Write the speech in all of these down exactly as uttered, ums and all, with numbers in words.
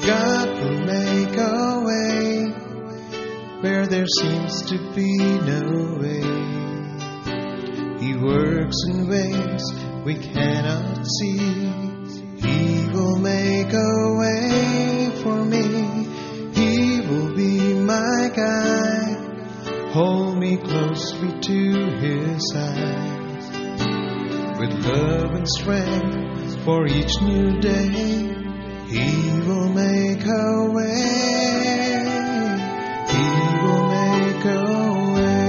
God will make a way where there seems to be no way. He works in ways we cannot see. He will make a way for me. He will be my guide. Hold me closely to His side. With love and strength for each new day, He will make a way. He will make a way.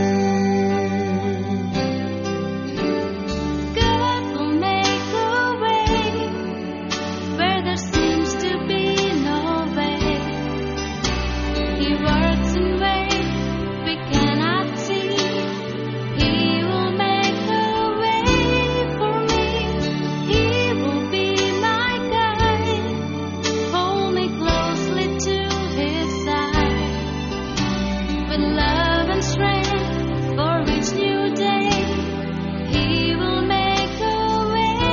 God will make a way where there seems to be no way. He works in ways we cannot see. He will make a way for me. He will be my guide. Hold me closely to His side. With love and strength for each new day, He will make a way.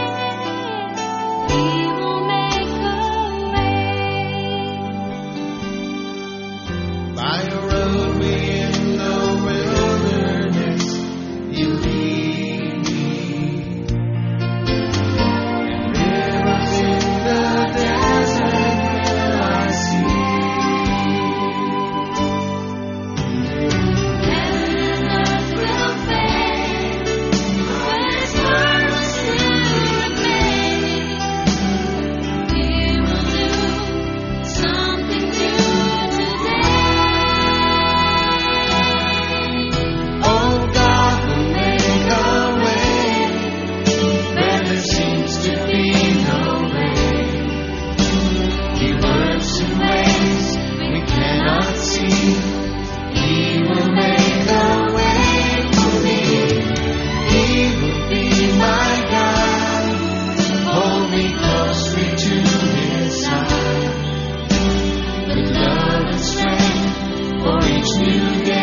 He will make a way. By a roadway in the wilderness, You lead me, and rivers in the desert will I see. Heaven and earth will fade, but His word will still remain. He will do something new today. Oh, God will make a way where there seems to be no way. He works in ways we cannot see. He will make a way for me. He will be my guide. Hold me closely to His side. With love and strength for each new day,